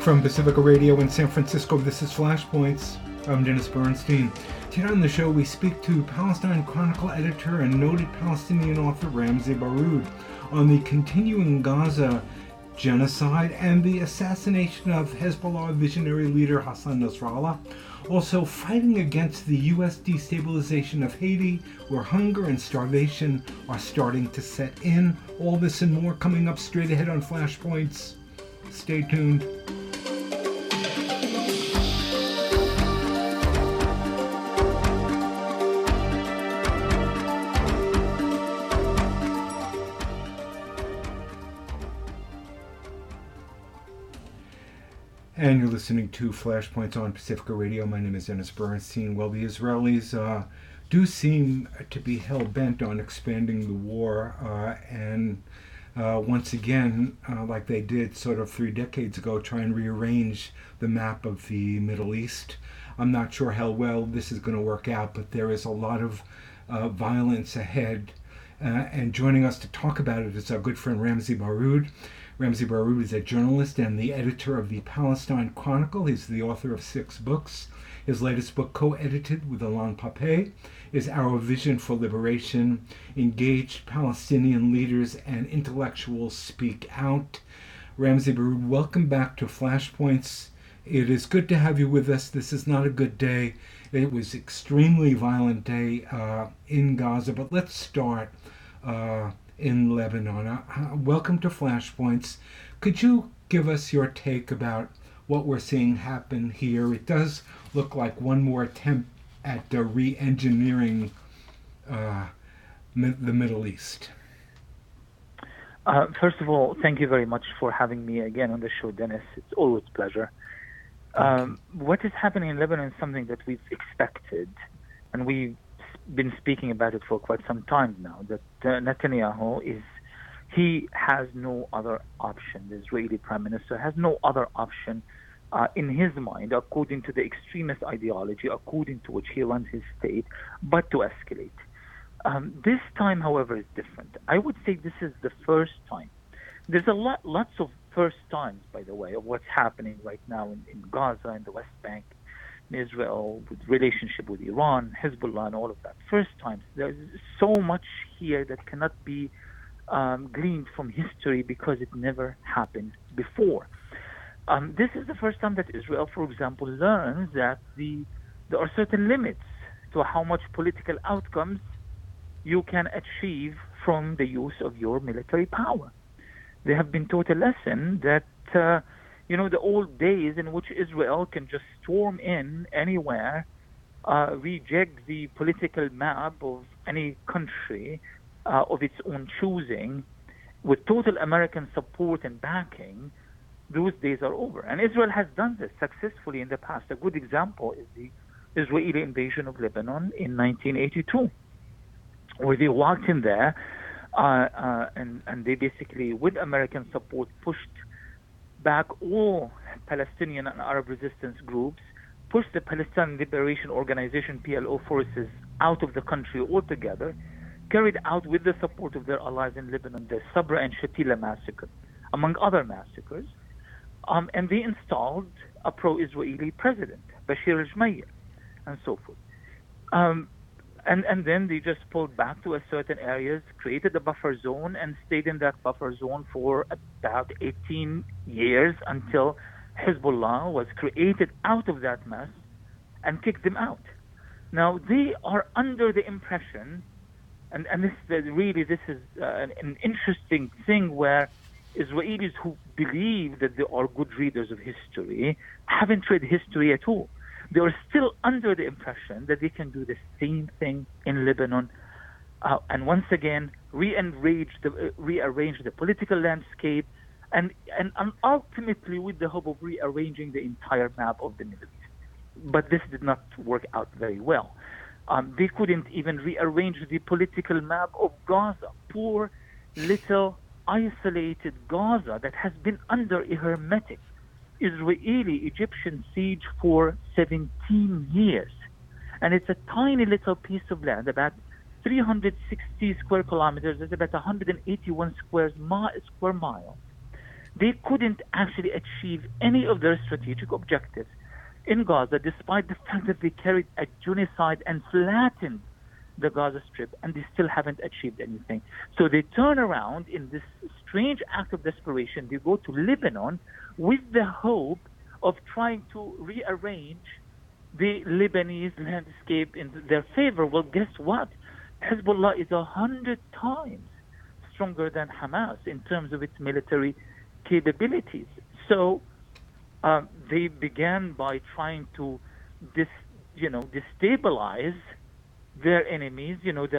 From Pacifica Radio in San Francisco, this is Flashpoints. I'm Dennis Bernstein. Today on the show, we speak to Palestine Chronicle editor and noted Palestinian author Ramzy Baroud on the continuing Gaza genocide and the assassination of Hezbollah visionary leader Hassan Nasrallah. Also, fighting against the U.S. destabilization of Haiti, where hunger and starvation are starting to set in. All this and more coming up straight ahead on Flashpoints. Stay tuned. And you're listening to Flashpoints on Pacifica Radio. My name is Dennis Bernstein. Well, the Israelis do seem to be hell-bent on expanding the war, and once again, like they did sort of 3 decades ago, try and rearrange the map of the Middle East. I'm not sure how well this is going to work out, but there is a lot of violence ahead. And joining us to talk about it is our good friend Ramzy Baroud. Ramzy Baroud is a journalist and the editor of the Palestine Chronicle. He's the author of 6 books. His latest book, co-edited with Ilan Pappé, is Our Vision for Liberation. Engaged Palestinian leaders and intellectuals speak out. Ramzy Baroud, welcome back to Flashpoints. It is good to have you with us. This is not a good day. It was an extremely violent day in Gaza, but let's start in Lebanon. Welcome to Flashpoints. Could you give us your take about what we're seeing happen here? It does look like one more attempt at re-engineering the Middle East. First of all, thank you very much for having me again on the show, Dennis. It's always a pleasure. What is happening in Lebanon is something that we've expected, and we've been speaking about it for quite some time now, that Netanyahu he has no other option. The Israeli Prime Minister has no other option in his mind, according to the extremist ideology, according to which he runs his state, but to escalate. This time, however, is different. I would say this is the first time. There's lots of first times, by the way, of what's happening right now in Gaza, in the West Bank, in Israel, with relationship with Iran, Hezbollah, and all of that. First times. There's so much here that cannot be gleaned from history because it never happened before. This is the first time that Israel, for example, learns that there are certain limits to how much political outcomes you can achieve from the use of your military power. They have been taught a lesson that, the old days in which Israel can just storm in anywhere, reject the political map of any country of its own choosing, with total American support and backing. Those days are over. And Israel has done this successfully in the past. A good example is the Israeli invasion of Lebanon in 1982, where they walked in there and they basically, with American support, pushed back all Palestinian and Arab resistance groups, pushed the Palestinian Liberation Organization, PLO forces, out of the country altogether, carried out with the support of their allies in Lebanon the Sabra and Shatila massacre, among other massacres, and they installed a pro-Israeli president, Bashir al-Jumayr, and so forth. And then they just pulled back to a certain areas, created a buffer zone, and stayed in that buffer zone for about 18 years until Hezbollah was created out of that mess and kicked them out. Now, they are under the impression, and this is an interesting thing where Israelis who believe that they are good readers of history haven't read history at all. They are still under the impression that they can do the same thing in Lebanon and once again rearrange the political landscape and ultimately with the hope of rearranging the entire map of the Middle East. But this did not work out very well. They couldn't even rearrange the political map of Gaza, poor little isolated Gaza that has been under a hermetic Israeli-Egyptian siege for 17 years. And it's a tiny little piece of land, about 360 square kilometers. That's about 181 square miles, they couldn't actually achieve any of their strategic objectives in Gaza, despite the fact that they carried a genocide and flattened the Gaza Strip, and they still haven't achieved anything. So they turn around in this strange act of desperation. They go to Lebanon with the hope of trying to rearrange the Lebanese landscape in their favor. Well, guess what? Hezbollah is 100 times stronger than Hamas in terms of its military capabilities. So they began by trying to destabilize their enemies.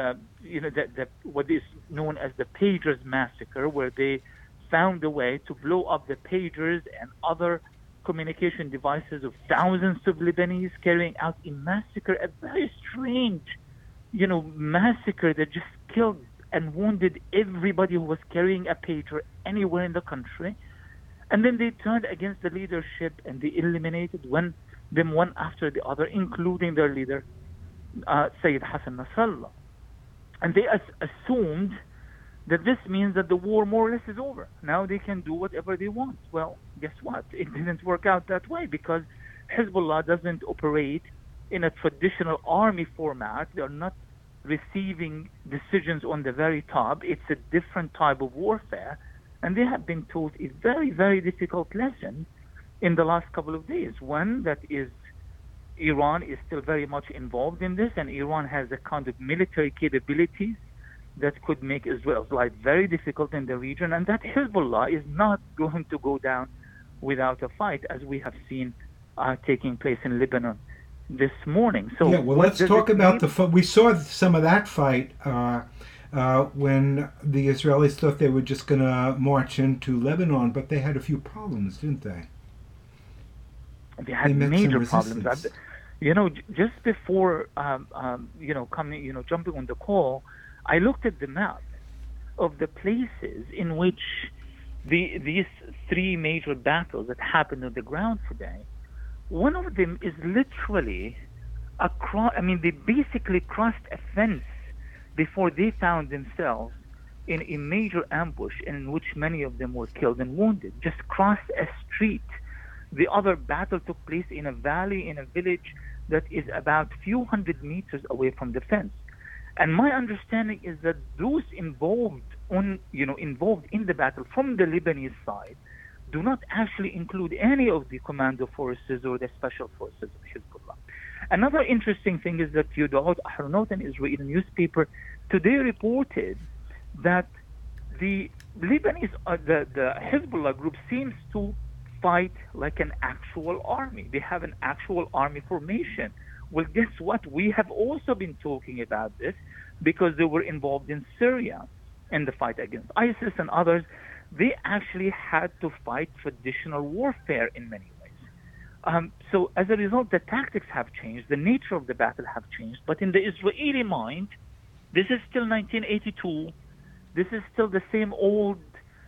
What is known as the Pagers Massacre, where they found a way to blow up the pagers and other communication devices of thousands of Lebanese, carrying out a massacre, a very strange, massacre that just killed and wounded everybody who was carrying a pager anywhere in the country. And then they turned against the leadership and they eliminated them one after the other, including their leader, Sayyid Hassan Nasrallah. And they assumed that this means that the war more or less is over. Now they can do whatever they want. Well, guess what? It didn't work out that way, because Hezbollah doesn't operate in a traditional army format. They are not receiving decisions on the very top. It's a different type of warfare. And they have been taught a very, very difficult lesson in the last couple of days. One, that is Iran is still very much involved in this, and Iran has a kind of military capabilities that could make Israel's life very difficult in the region, and that Hezbollah is not going to go down without a fight, as we have seen taking place in Lebanon this morning. So yeah, well, let's talk about we saw some of that fight when the Israelis thought they were just going to march into Lebanon, but they had a few problems, didn't they? They had major problems. Just before jumping on the call, I looked at the map of the places in which these three major battles that happened on the ground today. One of them is literally they basically crossed a fence before they found themselves in a major ambush in which many of them were killed and wounded. Just crossed a street. The other battle took place in a valley, in a village that is about a few hundred meters away from the fence. And my understanding is that those involved in the battle from the Lebanese side do not actually include any of the commando forces or the special forces of Hezbollah. Another interesting thing is that Yedaot Ahronot, an Israeli newspaper, today reported that the Lebanese, the Hezbollah group seems to fight like an actual army. They have an actual army formation. Well, guess what? We have also been talking about this because they were involved in Syria in the fight against ISIS and others. They actually had to fight traditional warfare in many ways. So as a result, the tactics have changed, the nature of the battle have changed. But in the Israeli mind, this is still 1982. This is still the same old,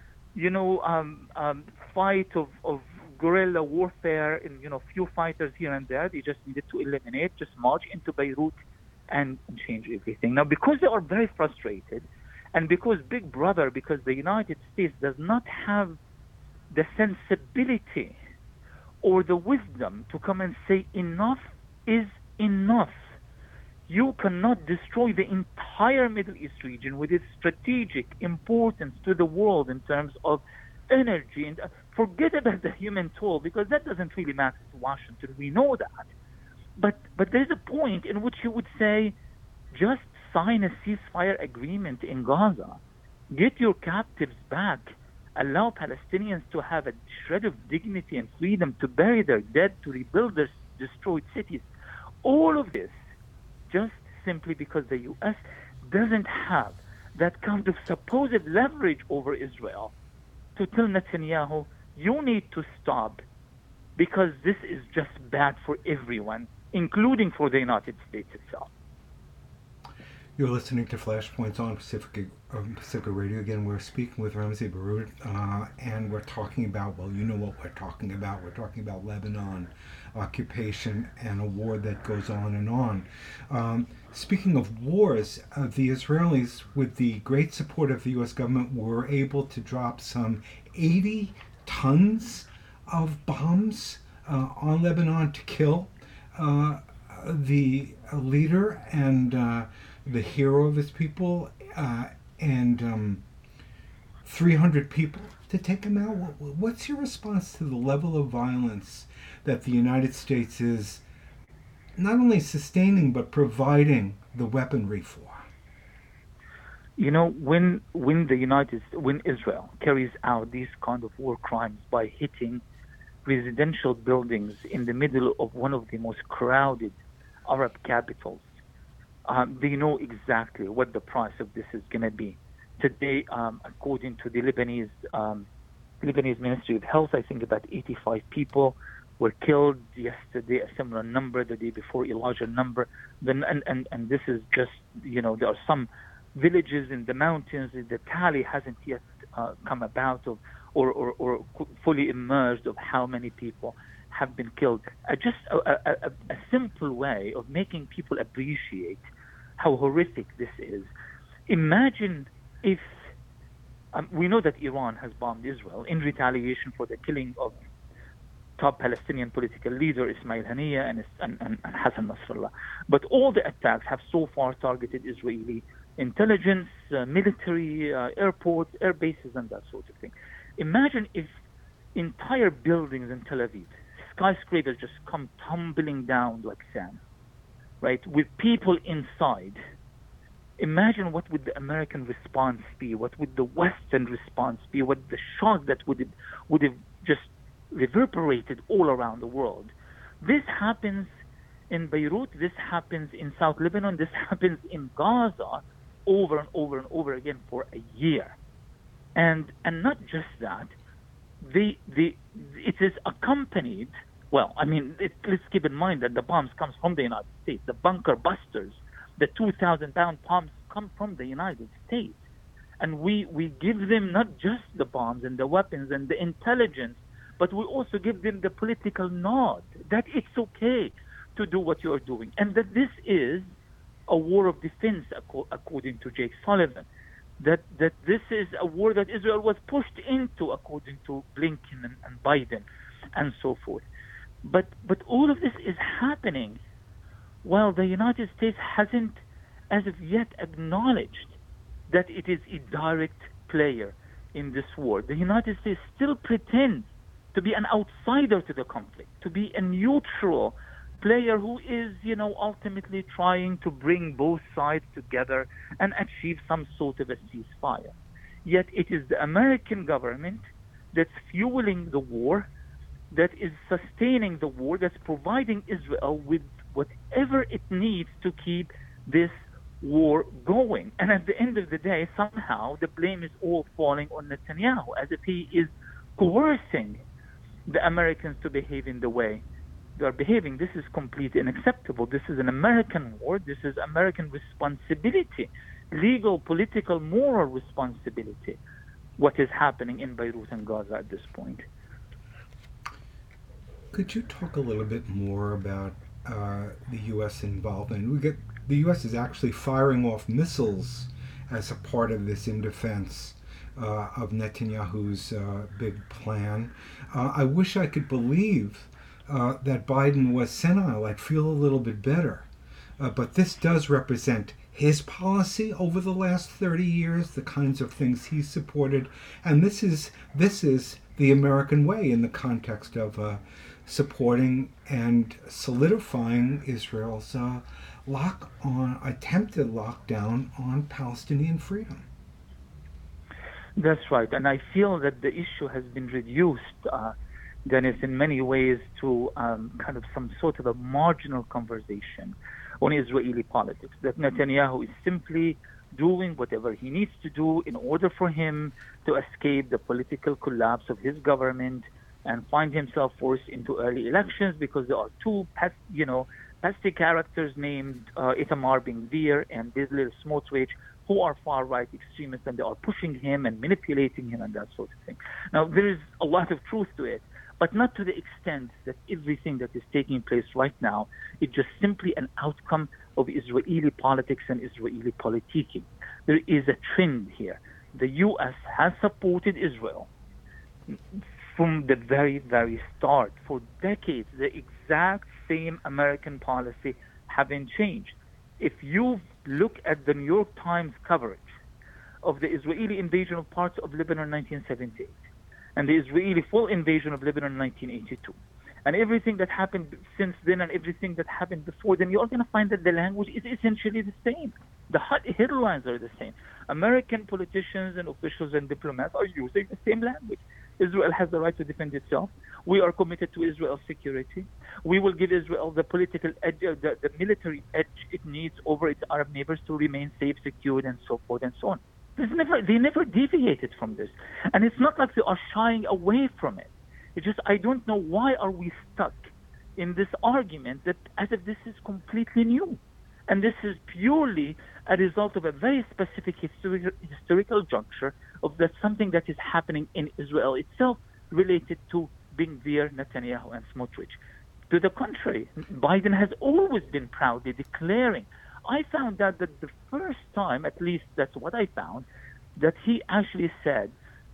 fight of guerrilla warfare in few fighters here and there. They just needed to eliminate, just march into Beirut and change everything. Now, because they are very frustrated, and because the United States does not have the sensibility or the wisdom to come and say enough is enough. You cannot destroy the entire Middle East region with its strategic importance to the world in terms of energy, and forget about the human toll, because that doesn't really matter to Washington. We know that. But there's a point in which you would say, just sign a ceasefire agreement in Gaza, get your captives back, allow Palestinians to have a shred of dignity and freedom to bury their dead, to rebuild their destroyed cities. All of this just simply because the U.S. doesn't have that kind of supposed leverage over Israel to tell Netanyahu, you need to stop, because this is just bad for everyone, including for the United States itself. You're listening to Flashpoints on Pacifica Radio. Again, we're speaking with Ramzy Baroud, and we're talking about, well, you know what we're talking about. We're talking about Lebanon, occupation, and a war that goes on and on. Speaking of wars, the Israelis, with the great support of the U.S. government, were able to drop some 80 tons of bombs on Lebanon to kill the leader and the hero of his people, and 300 people to take him out. What's your response to the level of violence that the United States is not only sustaining but providing the weaponry for? You know, when Israel carries out these kind of war crimes by hitting residential buildings in the middle of one of the most crowded Arab capitals, they know exactly what the price of this is going to be. Today, according to the Lebanese Ministry of Health, I think about 85 people were killed yesterday, a similar number the day before, a larger number. And this is just, you know, there are some villages in the mountains. The tally hasn't yet come about of or fully emerged of how many people have been killed. Just a simple way of making people appreciate how horrific this is. Imagine if we know that Iran has bombed Israel in retaliation for the killing of top Palestinian political leader Ismail Haniyeh and Hassan Nasrallah. But all the attacks have so far targeted Israeli intelligence, military, airports, air bases, and that sort of thing. Imagine if entire buildings in Tel Aviv, skyscrapers, just come tumbling down like sand, right, with people inside. Imagine what would the American response be, what would the Western response be, what the shock that would have just reverberated all around the world. This happens in Beirut, this happens in South Lebanon, this happens in Gaza over and over and over again for a year. And not just that, it is accompanied, well, I mean, let's keep in mind that the bombs comes from the United States. The bunker busters, the 2,000-pound bombs come from the United States. And we give them not just the bombs and the weapons and the intelligence, but we also give them the political nod that it's okay to do what you are doing. And that this is a war of defense, according to Jake Sullivan. That this is a war that Israel was pushed into, according to Blinken and Biden, and so forth. But all of this is happening while the United States hasn't, as of yet, acknowledged that it is a direct player in this war. The United States still pretends to be an outsider to the conflict, to be a neutral player who is, ultimately trying to bring both sides together and achieve some sort of a ceasefire. Yet it is the American government that's fueling the war, that is sustaining the war, that's providing Israel with whatever it needs to keep this war going. And at the end of the day, somehow the blame is all falling on Netanyahu, as if he is coercing the Americans to behave in the way they are behaving. This is completely unacceptable. This is an American war. This is American responsibility, legal, political, moral responsibility, what is happening in Beirut and Gaza at this point. Could you talk a little bit more about the U.S. involvement? The U.S. is actually firing off missiles as a part of this in defense of Netanyahu's big plan. I wish I could believe that Biden was senile. I'd feel a little bit better. But this does represent his policy over the last 30 years, the kinds of things he supported. And this is the American way in the context of supporting and solidifying Israel's attempted lockdown on Palestinian freedom. That's right. And I feel that the issue has been reduced, Dennis, in many ways to kind of some sort of a marginal conversation on Israeli politics, that Netanyahu is simply doing whatever he needs to do in order for him to escape the political collapse of his government and find himself forced into early elections because there are two pesky characters named Itamar Ben-Gvir and Bezalel Smotrich, who are far-right extremists, and they are pushing him and manipulating him and that sort of thing. Now, there is a lot of truth to it, but not to the extent that everything that is taking place right now is just simply an outcome of Israeli politics and Israeli politicking. There is a trend here. The U.S. has supported Israel from the very, very start. For decades, the exact same American policy haven't changed. If you look at the New York Times coverage of the Israeli invasion of parts of Lebanon in 1978 and the Israeli full invasion of Lebanon in 1982, and everything that happened since then and everything that happened before then, you're going to find that the language is essentially the same. The headlines are the same. American politicians and officials and diplomats are using the same language. Israel has the right to defend itself. We are committed to Israel's security. We will give Israel the political edge, the military edge it needs over its Arab neighbors to remain safe, secure, and so forth and so on. They never deviated from this. And it's not like they are shying away from it. It's just, I don't know why are we stuck in this argument that as if this is completely new. And this is purely a result of a very specific historical juncture of that something that is happening in Israel itself related to Ben-Gvir, Netanyahu, and Smotrich. To the contrary, Biden has always been proudly declaring. I found out that the first time, at least that's what I found, that he actually said,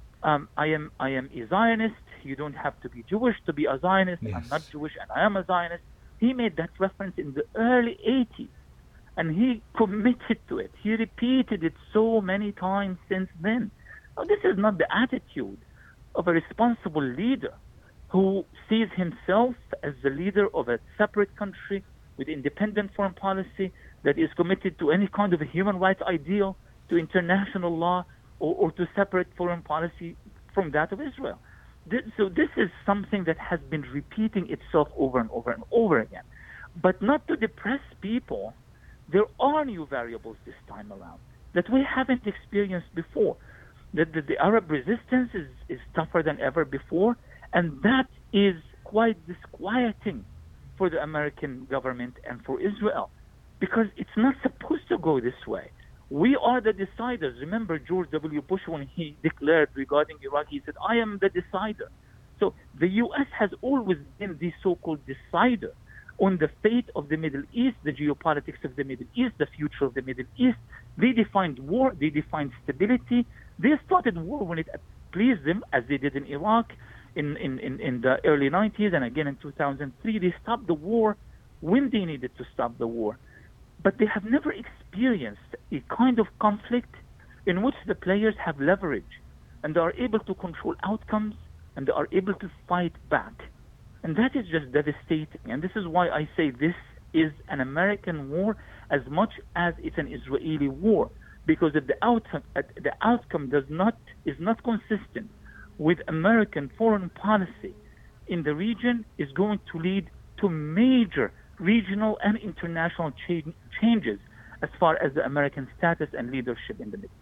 I am a Zionist. You don't have to be Jewish to be a Zionist. Yes. I'm not Jewish and I am a Zionist. He made that reference in the early 80s. And he committed to it. He repeated it so many times since then. Now, this is not the attitude of a responsible leader who sees himself as the leader of a separate country with independent foreign policy that is committed to any kind of a human rights ideal, to international law, or to separate foreign policy from that of Israel. So this is something that has been repeating itself over and over and over again. But not to depress people. There are new variables this time around that we haven't experienced before. The Arab resistance is tougher than ever before, and that is quite disquieting for the American government and for Israel, because it's not supposed to go this way. We are the deciders. Remember George W. Bush, when he declared regarding Iraq, he said, I am the decider. So the U.S. has always been the so-called decider on the fate of the Middle East, the geopolitics of the Middle East, the future of the Middle East. They defined war, they defined stability. They started war when it pleased them, as they did in Iraq in the early 90s and again in 2003. They stopped the war when they needed to stop the war. But they have never experienced a kind of conflict in which the players have leverage and they are able to control outcomes and they are able to fight back. And that is just devastating. And this is why I say this is an American war as much as it's an Israeli war. Because if the outcome is not consistent with American foreign policy in the region, is going to lead to major regional and international changes as far as the American status and leadership in the Middle East.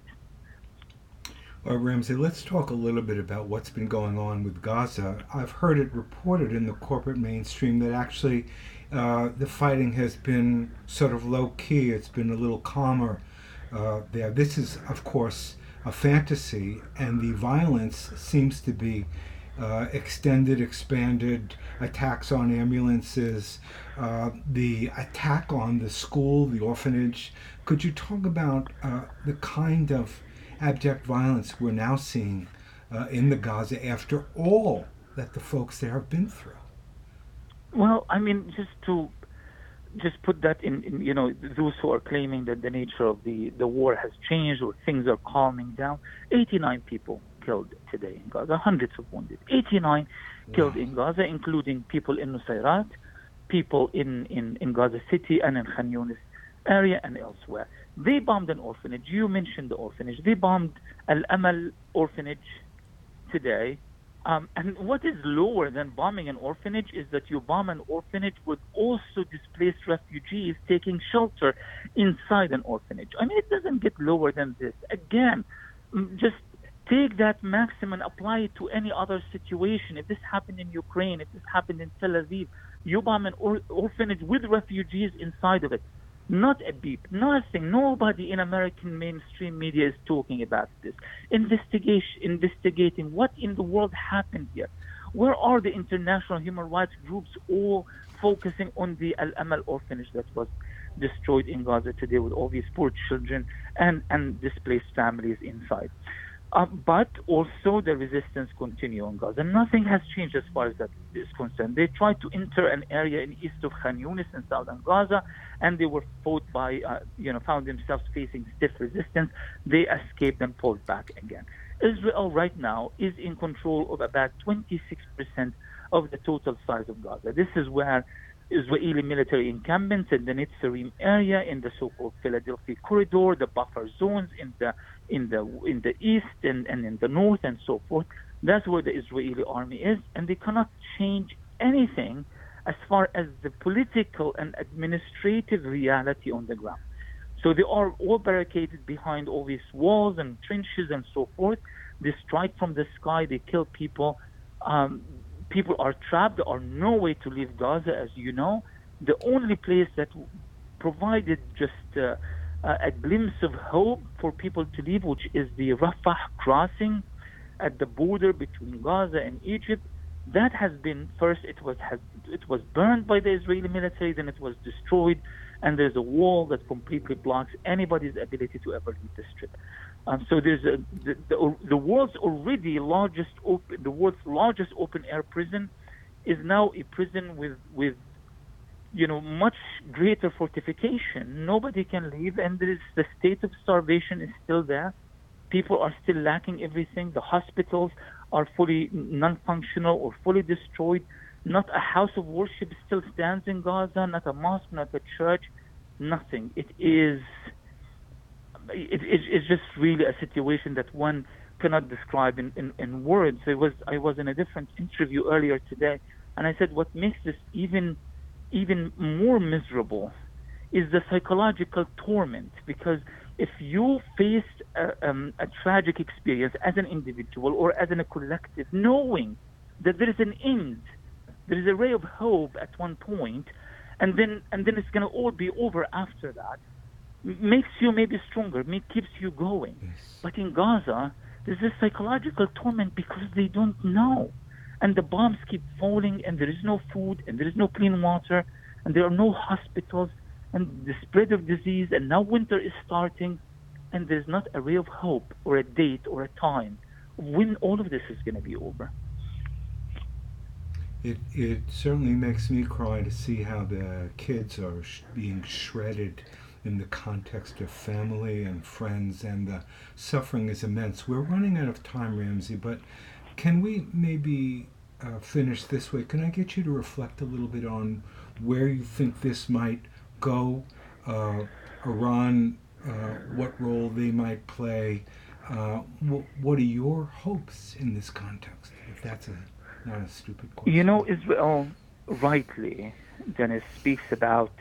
Ramzy, let's talk a little bit about what's been going on with Gaza. I've heard it reported in the corporate mainstream that actually the fighting has been sort of low-key. It's been a little calmer there. This is, of course, a fantasy, and the violence seems to be extended, expanded, attacks on ambulances, the attack on the school, the orphanage. Could you talk about the kind of abject violence we're now seeing in the Gaza after all that the folks there have been through? Well, I mean, just put that in those who are claiming that the nature of the war has changed or things are calming down. 89 people killed today in Gaza, hundreds of wounded. 89 killed in Gaza, including people in Nusayrat, people in Gaza City and in Khan Yunis area and elsewhere. They bombed an orphanage. You mentioned the orphanage. They bombed Al-Amal orphanage today. And what is lower than bombing an orphanage is that you bomb an orphanage with also displaced refugees taking shelter inside an orphanage. I mean, it doesn't get lower than this. Again, just take that maxim and apply it to any other situation. If this happened in Ukraine, if this happened in Tel Aviv, you bomb an orphanage with refugees inside of it. Not a beep, nothing. Nobody in American mainstream media is talking about this. Investigating what in the world happened here. Where are the international human rights groups all focusing on the Al-Amal orphanage that was destroyed in Gaza today with all these poor children and displaced families inside? But also the resistance continues on Gaza. Nothing has changed as far as that is concerned. They tried to enter an area in east of Khan Yunis in southern Gaza, and they were fought by, found themselves facing stiff resistance. They escaped and pulled back again. Israel right now is in control of about 26% of the total size of Gaza. This is where Israeli military encampments in the Netzarim area, in the so-called Philadelphia corridor, the buffer zones in the east and in the north and so forth. That's where the Israeli army is, and they cannot change anything as far as the political and administrative reality on the ground. So they are all barricaded behind all these walls and trenches and so forth. They strike from the sky, they kill people. People are trapped. There are no way to leave Gaza, as you know. The only place that provided just a glimpse of hope for people to leave, which is the Rafah crossing at the border between Gaza and Egypt, that has been first. It was burned by the Israeli military, then it was destroyed, and there's a wall that completely blocks anybody's ability to ever leave the strip. So there's the world's largest open air prison is now a prison with much greater fortification. Nobody can leave, and the state of starvation is still there. People are still lacking everything. The hospitals are fully non-functional or fully destroyed. Not a house of worship still stands in Gaza, not a mosque, not a church, nothing. It's just really a situation that one cannot describe in words. I was in a different interview earlier today, and I said what makes this even more miserable is the psychological torment, because if you face a tragic experience as an individual or as a collective, knowing that there is an end, there is a ray of hope at one point, and then it's going to all be over after that, makes you maybe stronger, keeps you going. Yes. But in Gaza, there's this psychological torment because they don't know. And the bombs keep falling, and there is no food, and there is no clean water, and there are no hospitals, and the spread of disease, and now winter is starting, and there's not a ray of hope or a date or a time when all of this is going to be over. It certainly makes me cry to see how the kids are being shredded in the context of family and friends, and the suffering is immense. We're running out of time, Ramzy, but can we maybe finish this way? Can I get you to reflect a little bit on where you think this might go? Iran, what role they might play? What are your hopes in this context, if that's not a stupid question? Israel rightly, Dennis, speaks about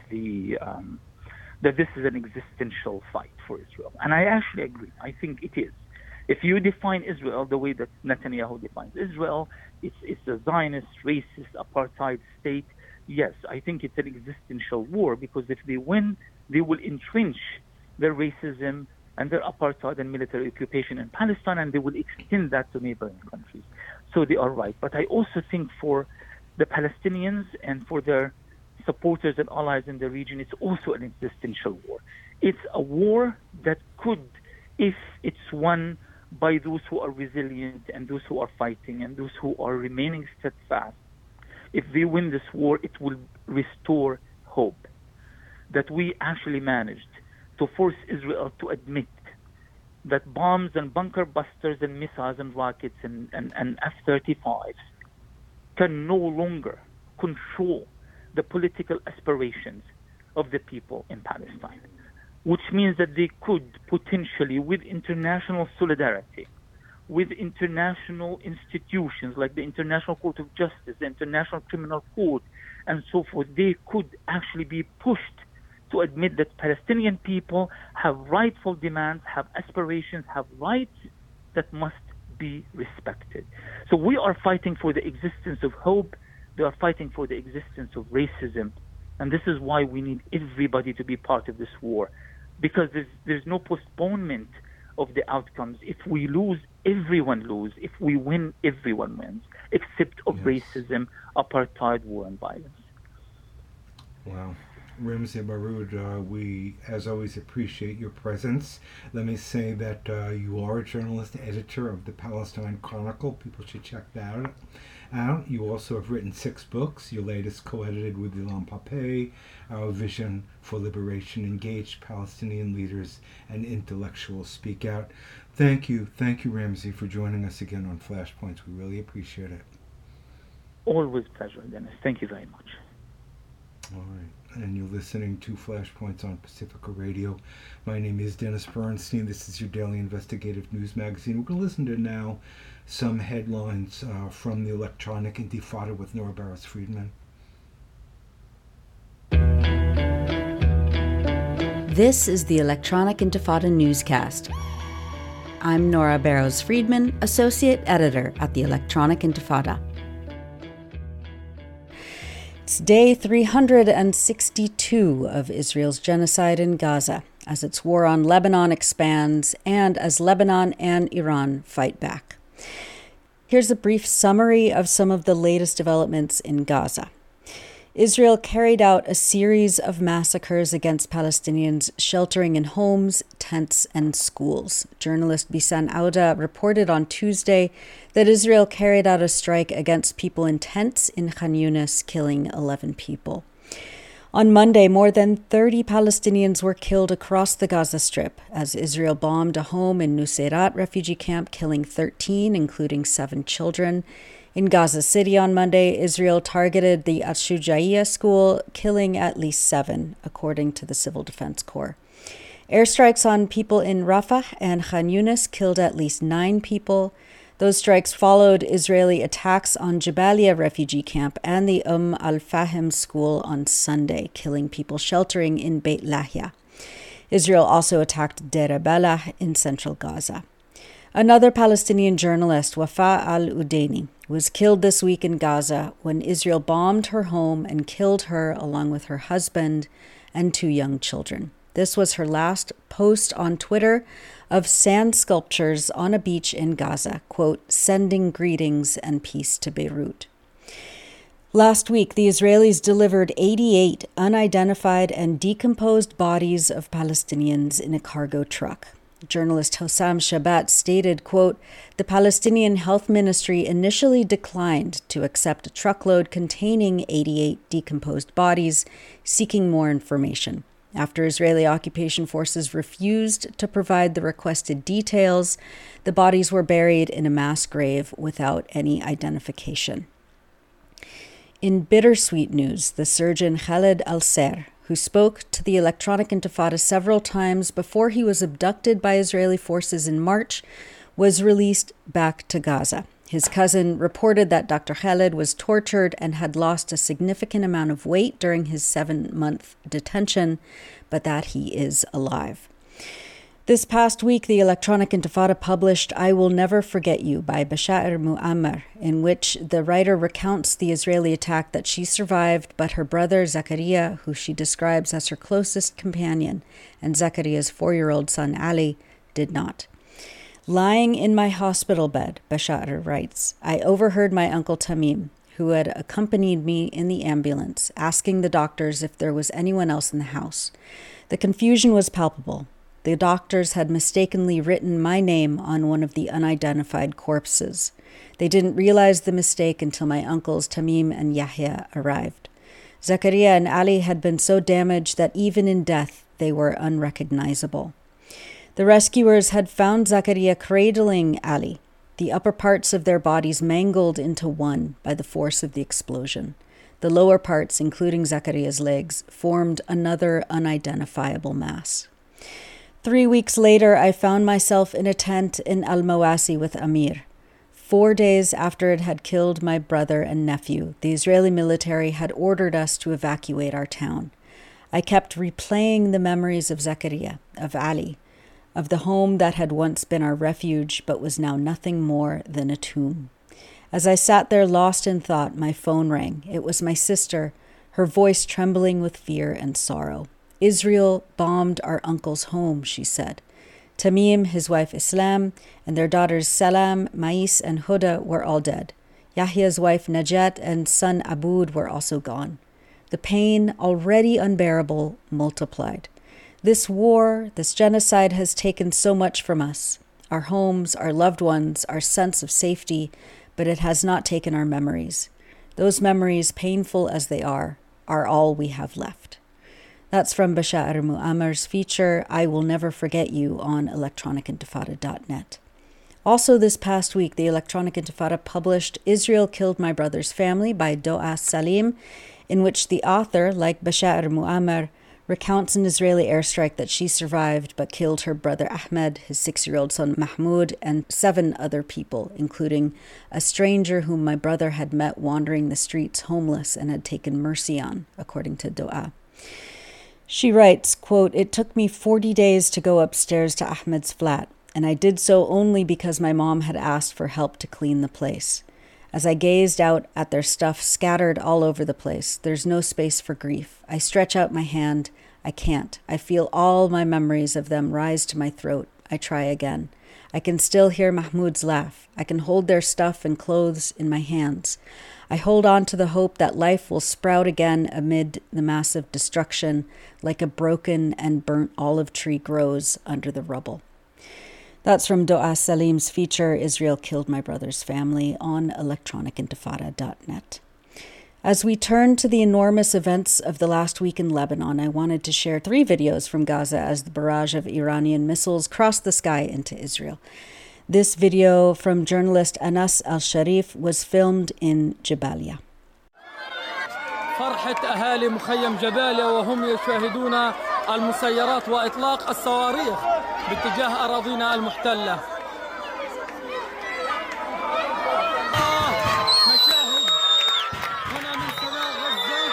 that this is an existential fight for Israel. And I actually agree. I think it is. If you define Israel the way that Netanyahu defines Israel, it's a Zionist, racist, apartheid state. Yes, I think it's an existential war, because if they win, they will entrench their racism and their apartheid and military occupation in Palestine, and they will extend that to neighboring countries. So they are right. But I also think for the Palestinians and for their supporters and allies in the region, it's also an existential war. It's a war that could, if it's won by those who are resilient and those who are fighting and those who are remaining steadfast, if they win this war, it will restore hope that we actually managed to force Israel to admit that bombs and bunker busters and missiles and rockets and F-35s can no longer control the political aspirations of the people in Palestine, which means that they could potentially, with international solidarity, with international institutions like the International Court of Justice, the International Criminal Court, and so forth, they could actually be pushed to admit that Palestinian people have rightful demands, have aspirations, have rights that must be respected. So we are fighting for the existence of hope. They are fighting for the existence of racism. And this is why we need everybody to be part of this war, because there's no postponement of the outcomes. If we lose, everyone loses. If we win, everyone wins, except of racism, apartheid, war, and violence. Wow. Ramzi Baroud, we, as always, appreciate your presence. Let me say that you are a journalist, editor of the Palestine Chronicle. People should check that out. You also have written 6 books, your latest co-edited with Ilan Pappé, Our Vision for Liberation, Engaged Palestinian Leaders and Intellectuals Speak Out. Thank you, Ramzi, for joining us again on Flashpoints. We really appreciate it. Always pleasure, Dennis. Thank you very much. All right, and you're listening to Flashpoints on Pacifica Radio. My name is Dennis Bernstein. This is your daily investigative news magazine. We're going to listen to now some headlines from the Electronic Intifada with Nora Barrows-Friedman. This is the Electronic Intifada newscast. I'm Nora Barrows-Friedman, Associate Editor at the Electronic Intifada. It's day 362 of Israel's genocide in Gaza, as its war on Lebanon expands and as Lebanon and Iran fight back. Here's a brief summary of some of the latest developments in Gaza. Israel carried out a series of massacres against Palestinians sheltering in homes, tents, and schools. Journalist Bisan Auda reported on Tuesday that Israel carried out a strike against people in tents in Khan Yunis, killing 11 people. On Monday, more than 30 Palestinians were killed across the Gaza Strip as Israel bombed a home in Nuseirat refugee camp, killing 13, including 7 children. In Gaza City on Monday, Israel targeted the Al-Shujaiya school, killing at least 7, according to the Civil Defense Corps. Airstrikes on people in Rafah and Khan Yunis killed at least 9 people. Those strikes followed Israeli attacks on Jabalia refugee camp and the Al-Fahim school on Sunday, killing people sheltering in Beit Lahia. Israel also attacked Deir Balah in central Gaza. Another Palestinian journalist, Wafa al-Udaini, was killed this week in Gaza when Israel bombed her home and killed her along with her husband and 2 young children. This was her last post on Twitter of sand sculptures on a beach in Gaza, quote, sending greetings and peace to Beirut. Last week, the Israelis delivered 88 unidentified and decomposed bodies of Palestinians in a cargo truck. Journalist Hossam Shabat stated, quote, the Palestinian Health Ministry initially declined to accept a truckload containing 88 decomposed bodies, seeking more information. After Israeli occupation forces refused to provide the requested details, the bodies were buried in a mass grave without any identification. In bittersweet news, the surgeon Khaled Al-Ser, who spoke to the Electronic Intifada several times before he was abducted by Israeli forces in March, was released back to Gaza. His cousin reported that Dr. Khaled was tortured and had lost a significant amount of weight during his 7-month detention, but that he is alive. This past week, the Electronic Intifada published I Will Never Forget You by Bashair Muammar, in which the writer recounts the Israeli attack that she survived, but her brother Zakaria, who she describes as her closest companion, and Zakaria's 4-year-old son Ali, did not. Lying in my hospital bed, Bashair writes, I overheard my uncle Tamim, who had accompanied me in the ambulance, asking the doctors if there was anyone else in the house. The confusion was palpable. The doctors had mistakenly written my name on one of the unidentified corpses. They didn't realize the mistake until my uncles Tamim and Yahya arrived. Zakaria and Ali had been so damaged that even in death they were unrecognizable. The rescuers had found Zakaria cradling Ali, the upper parts of their bodies mangled into one by the force of the explosion. The lower parts, including Zakaria's legs, formed another unidentifiable mass. 3 weeks later, I found myself in a tent in Al-Mawasi with Amir. 4 days after it had killed my brother and nephew, the Israeli military had ordered us to evacuate our town. I kept replaying the memories of Zakaria, of Ali, of the home that had once been our refuge but was now nothing more than a tomb. As I sat there lost in thought, my phone rang. It was my sister, her voice trembling with fear and sorrow. Israel bombed our uncle's home, she said. Tamim, his wife Islam, and their daughters Salam, Mais, and Huda were all dead. Yahya's wife Najat and son Aboud were also gone. The pain, already unbearable, multiplied. This war, this genocide has taken so much from us. Our homes, our loved ones, our sense of safety, but it has not taken our memories. Those memories, painful as they are all we have left. That's from Bashar Muammar's feature, I Will Never Forget You, on electronicintifada.net. Also this past week, the Electronic Intifada published Israel Killed My Brother's Family by Doa Salim, in which the author, like Bashar Muammar, recounts an Israeli airstrike that she survived but killed her brother Ahmed, his 6-year-old son Mahmoud, and 7 other people, including a stranger whom my brother had met wandering the streets homeless and had taken mercy on, according to Doa. She writes, quote, "It took me 40 days to go upstairs to Ahmed's flat, and I did so only because my mom had asked for help to clean the place. As I gazed out at their stuff scattered all over the place, there's no space for grief. I stretch out my hand. I can't. I feel all my memories of them rise to my throat. I try again. I can still hear Mahmoud's laugh. I can hold their stuff and clothes in my hands. I hold on to the hope that life will sprout again amid the massive destruction, like a broken and burnt olive tree grows under the rubble." That's from Doa Salim's feature, Israel Killed My Brother's Family, on electronicintifada.net. As we turn to the enormous events of the last week in Lebanon, I wanted to share 3 videos from Gaza as the barrage of Iranian missiles crossed the sky into Israel. This video from journalist Anas Al-Sharif was filmed in Jabalia. فرحة أهالي مخيم جباليا وهم يشاهدون المسيرات وإطلاق الصواريخ باتجاه أراضينا المحتلة. مشاهد هنا من سماء غزة.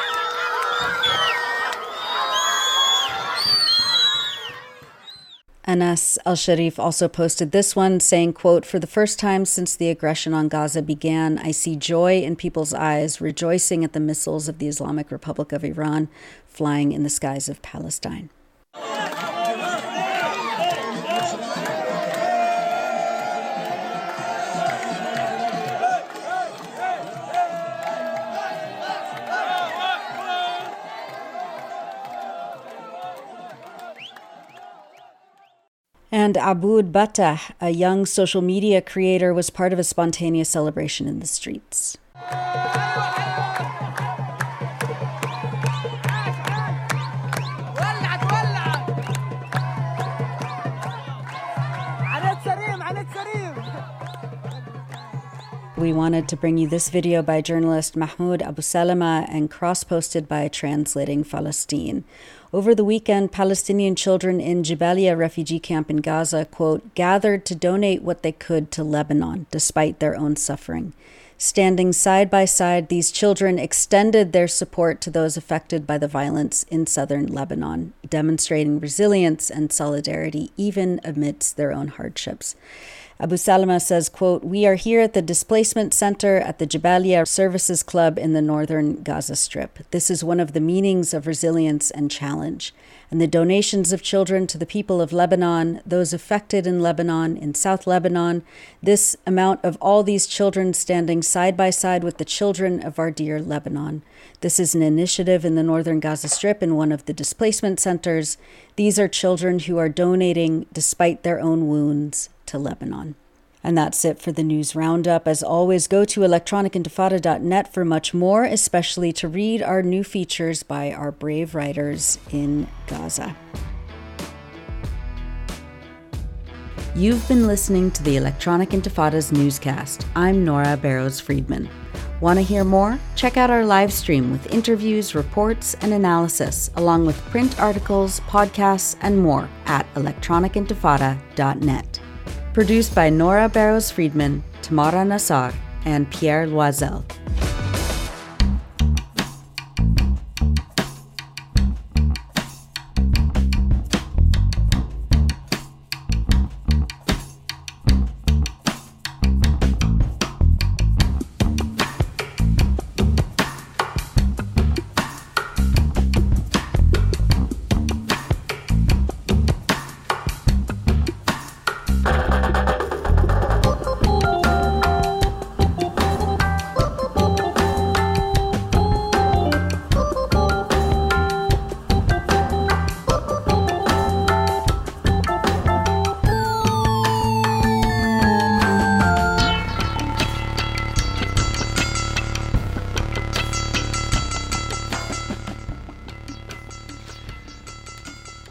Anas Al-Sharif also posted this one saying, quote, "For the first time since the aggression on Gaza began, I see joy in people's eyes, rejoicing at the missiles of the Islamic Republic of Iran flying in the skies of Palestine." And Aboud Batah, a young social media creator, was part of a spontaneous celebration in the streets. We wanted to bring you this video by journalist Mahmoud Abu Salama and cross-posted by Translating Palestine. Over the weekend, Palestinian children in Jabalia refugee camp in Gaza, quote, gathered to donate what they could to Lebanon, despite their own suffering. Standing side by side, these children extended their support to those affected by the violence in southern Lebanon, demonstrating resilience and solidarity even amidst their own hardships. Abu Salama says, quote, "We are here at the displacement center at the Jabalia Services Club in the northern Gaza Strip. This is one of the meanings of resilience and challenge. And the donations of children to the people of Lebanon, those affected in Lebanon, in South Lebanon, this amount of all these children standing side by side with the children of our dear Lebanon. This is an initiative in the northern Gaza Strip in one of the displacement centers. These are children who are donating despite their own wounds to Lebanon." And that's it for the news roundup. As always, go to electronicintifada.net for much more, especially to read our new features by our brave writers in Gaza. You've been listening to the Electronic Intifada's newscast. I'm Nora Barrows-Friedman. Want to hear more? Check out our live stream with interviews, reports, and analysis, along with print articles, podcasts, and more at electronicintifada.net. Produced by Nora Barrows-Friedman, Tamara Nassar, and Pierre Loisel.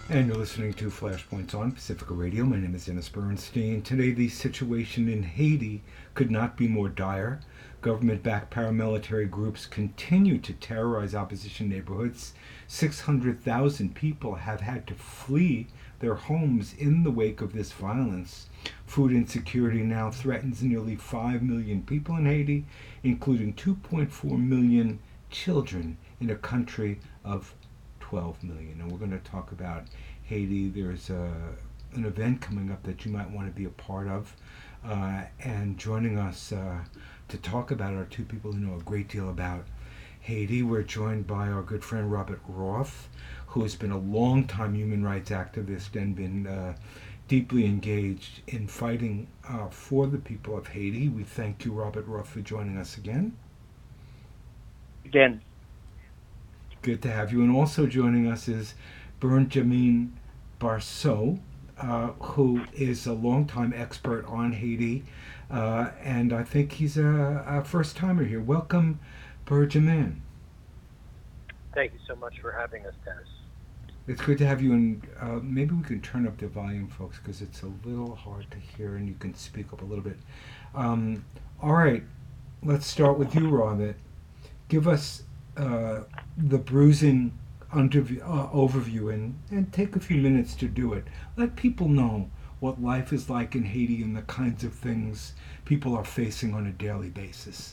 And you're listening to Flashpoints on Pacifica Radio. My name is Dennis Bernstein. Today, the situation in Haiti could not be more dire. Government-backed paramilitary groups continue to terrorize opposition neighborhoods. 600,000 people have had to flee their homes in the wake of this violence. Food insecurity now threatens nearly 5 million people in Haiti, including 2.4 million children in a country of 12 million. And we're going to talk about Haiti. There's an event coming up that you might want to be a part of. And joining us to talk about it are two people who know a great deal about Haiti. We're joined by our good friend Robert Roth, who has been a long-time human rights activist and been deeply engaged in fighting for the people of Haiti. We thank you, Robert Roth, for joining us again. Again. Good to have you. And also joining us is Benjamin Barceau, who is a longtime expert on Haiti, and I think he's a first-timer here. Welcome, Benjamin. Thank you so much for having us, Dennis. It's good to have you, and maybe we can turn up the volume, folks, because it's a little hard to hear, and you can speak up a little bit. All right, let's start with you, Robert. Give us the bruising overview and take a few minutes to do it. Let people know what life is like in Haiti and the kinds of things people are facing on a daily basis.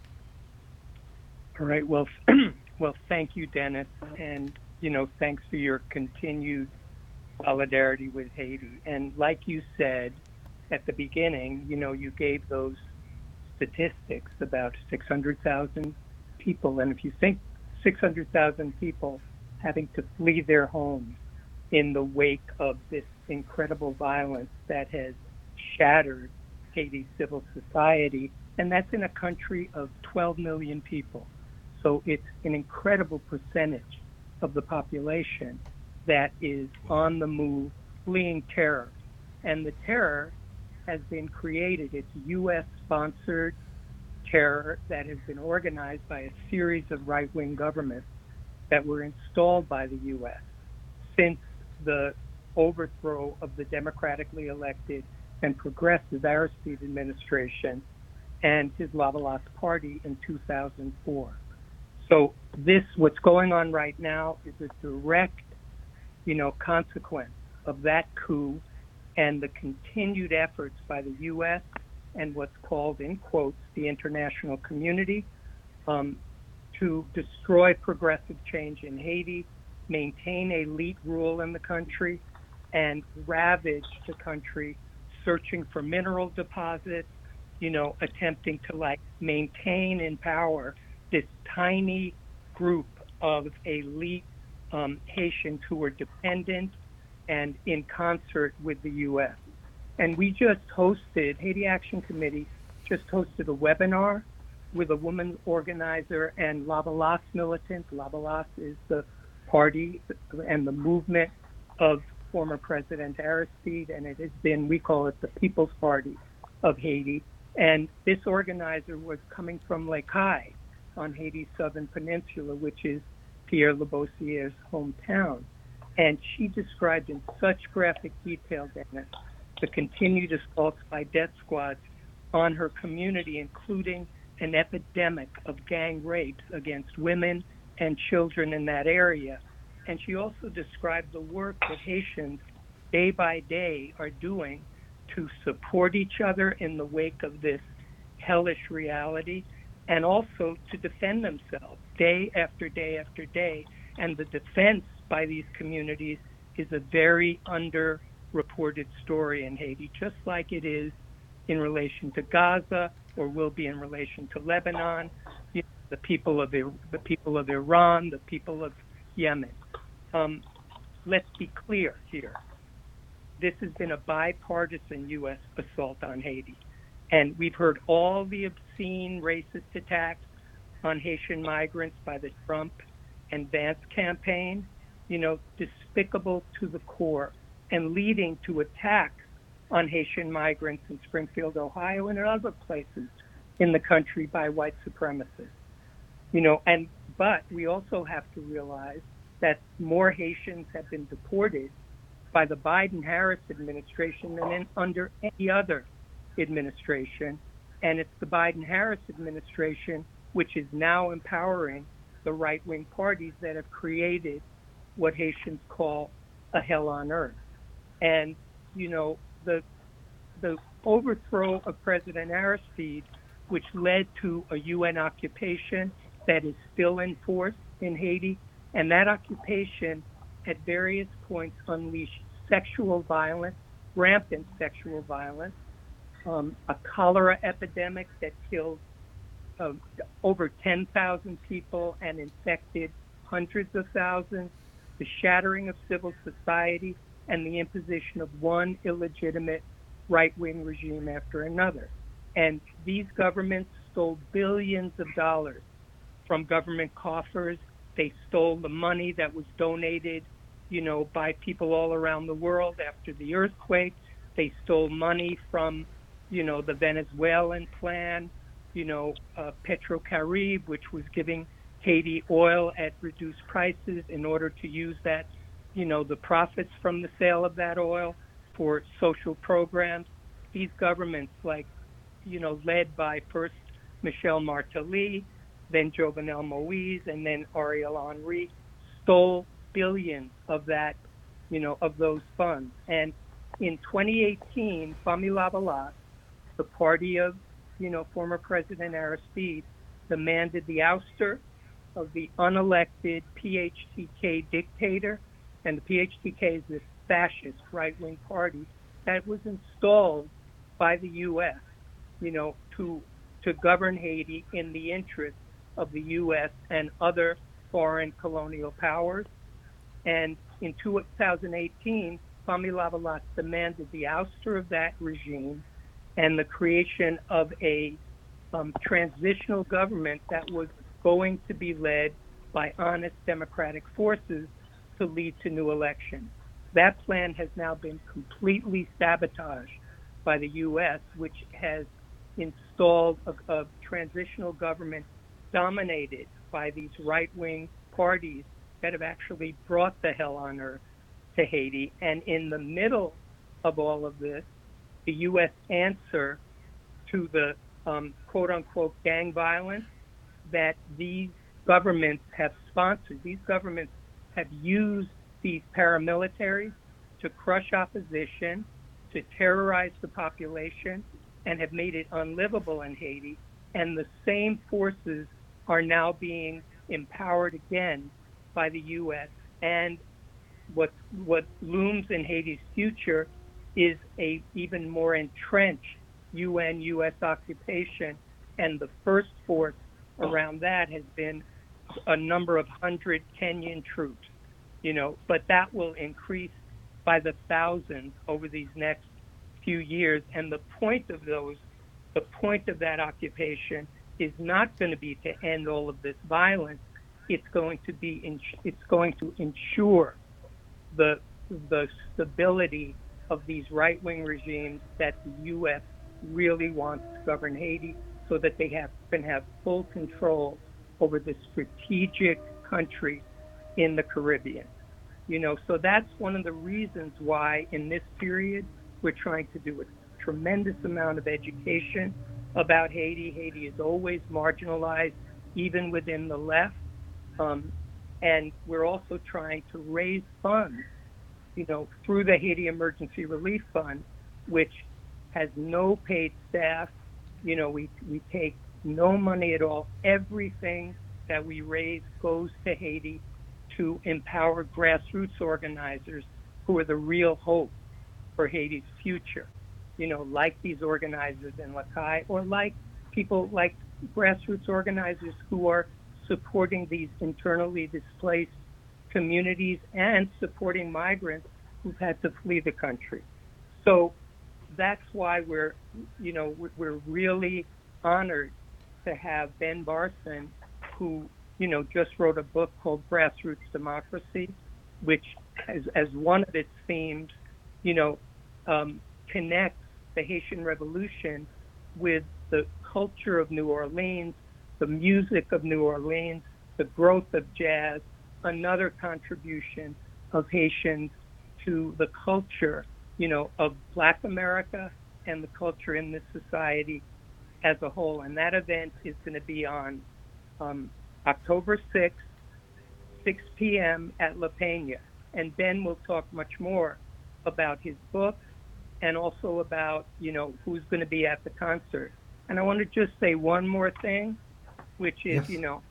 All right. Well, thank you, Dennis. And, thanks for your continued solidarity with Haiti. And like you said at the beginning, you gave those statistics about 600,000 people. And if you think 600,000 people having to flee their homes in the wake of this incredible violence that has shattered Haiti's civil society, and that's in a country of 12 million people. So it's an incredible percentage of the population that is on the move, fleeing terror. And the terror has been created. It's U.S.-sponsored terror that has been organized by a series of right-wing governments that were installed by the U.S. since the overthrow of the democratically elected and progressive Aristide administration and his Lavalas party in 2004. So what's going on right now is a direct, consequence of that coup and the continued efforts by the U.S. and what's called, in quotes, the international community, to destroy progressive change in Haiti, maintain elite rule in the country, and ravage the country, searching for mineral deposits, attempting to maintain in power this tiny group of elite Haitians who are dependent and in concert with the U.S. And we just hosted, Haiti Action Committee just hosted a webinar with a woman organizer and Lavalas militant. Lavalas is the party and the movement of former President Aristide, and it has been, we call it the People's Party of Haiti. And this organizer was coming from Les Cayes on Haiti's southern peninsula, which is Pierre Labossiere's hometown. And she described in such graphic detail, Dennis, the continued assaults by death squads on her community, including an epidemic of gang rapes against women and children in that area. And she also described the work that Haitians day by day are doing to support each other in the wake of this hellish reality, and also to defend themselves day after day after day. And the defense by these communities is a very underreported story in Haiti, just like it is in relation to Gaza or will be in relation to Lebanon, the people of Iran, the people of Yemen. Let's be clear here. This has been a bipartisan U.S. assault on Haiti. And we've heard all the obscene racist attacks on Haitian migrants by the Trump and Vance campaign, despicable to the core and leading to attacks on Haitian migrants in Springfield, Ohio, and in other places in the country by white supremacists. But we also have to realize that more Haitians have been deported by the Biden-Harris administration than under any other administration. And it's the Biden-Harris administration which is now empowering the right-wing parties that have created what Haitians call a hell on earth. And, you know, the overthrow of President Aristide, which led to a UN occupation that is still in force in Haiti, and that occupation at various points unleashed sexual violence, rampant sexual violence, a cholera epidemic that killed over 10,000 people and infected hundreds of thousands, the shattering of civil society, and the imposition of one illegitimate right-wing regime after another. And these governments stole billions of dollars from government coffers. They stole the money that was donated, you know, by people all around the world after the earthquake. They stole money from, you know, the Venezuelan plan, you know, PetroCaribe, which was giving Haiti oil at reduced prices in order to use that, you know, the profits from the sale of that oil for social programs. These governments, like, you know, led by first Michel Martelly, then Jovenel Moïse, and then Ariel Henry, stole billions of that, you know, of those funds. And in 2018, Famille Lavalade, the party of, you know, former President Aristide, demanded the ouster of the unelected PHTK dictator. And the PHTK is this fascist right-wing party that was installed by the U.S., you know, to govern Haiti in the interest of the U.S. and other foreign colonial powers. And in 2018, Famille Lavalade demanded the ouster of that regime and the creation of a transitional government that was going to be led by honest democratic forces to lead to new elections. That plan has now been completely sabotaged by the U.S., which has installed a transitional government dominated by these right-wing parties that have actually brought the hell on earth to Haiti. And in the middle of all of this, the U.S. answer to the quote-unquote gang violence that these governments have sponsored. These governments have used these paramilitaries to crush opposition, to terrorize the population, and have made it unlivable in Haiti. And the same forces are now being empowered again by the U.S. And what looms in Haiti's future is a even more entrenched UN-U.S. occupation. And the first force around that has been a number of 100 Kenyan troops, you know, but that will increase by the thousands over these next few years. And the point of that occupation is not going to be to end all of this violence. It's going to ensure the stability of these right-wing regimes that the U.S. really wants to govern Haiti, so that they can have full control over the strategic country in the Caribbean. You know, so that's one of the reasons why in this period we're trying to do a tremendous amount of education about Haiti. Haiti is always marginalized, even within the left. And we're also trying to raise funds, you know, through the Haiti Emergency Relief Fund, which has no paid staff. You know, we take no money at all. Everything that we raise goes to Haiti to empower grassroots organizers who are the real hope for Haiti's future. You know, like these organizers in Lakai, or like people like grassroots organizers who are supporting these internally displaced communities and supporting migrants who've had to flee the country. So that's why we're really honored to have Ben Barson, who, you know, just wrote a book called Grassroots Democracy, which has, as one of its themes, you know, connects the Haitian Revolution with the culture of New Orleans, the music of New Orleans, the growth of jazz, another contribution of Haitians to the culture, of Black America and the culture in this society as a whole. And that event is going to be on October 6th, 6 p.m. at La Peña. And Ben will talk much more about his book and also about, who's going to be at the concert. And I want to just say one more thing, which is, Yes.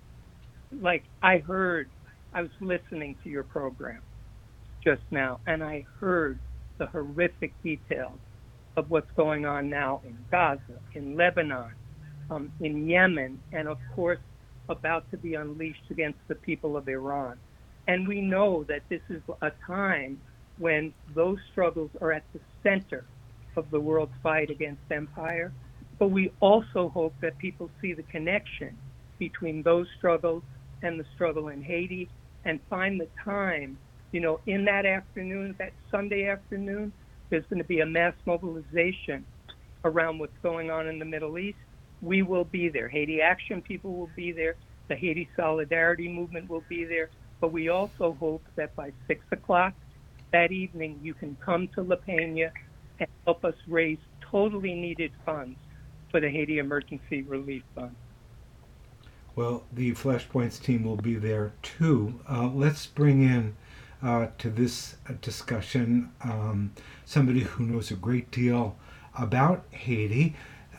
I was listening to your program just now, and I heard the horrific details of what's going on now in Gaza, in Lebanon, in Yemen, and of course, about to be unleashed against the people of Iran. And we know that this is a time when those struggles are at the center of the world's fight against empire. But we also hope that people see the connection between those struggles and the struggle in Haiti and find the time, in that afternoon, that Sunday afternoon, there's going to be a mass mobilization around what's going on in the Middle East. We will be there. Haiti Action people will be there. The Haiti Solidarity Movement will be there. But we also hope that by 6 o'clock that evening, you can come to La Peña and help us raise totally needed funds for the Haiti Emergency Relief Fund. Well, the Flashpoints team will be there too. Let's bring in to this discussion somebody who knows a great deal about Haiti.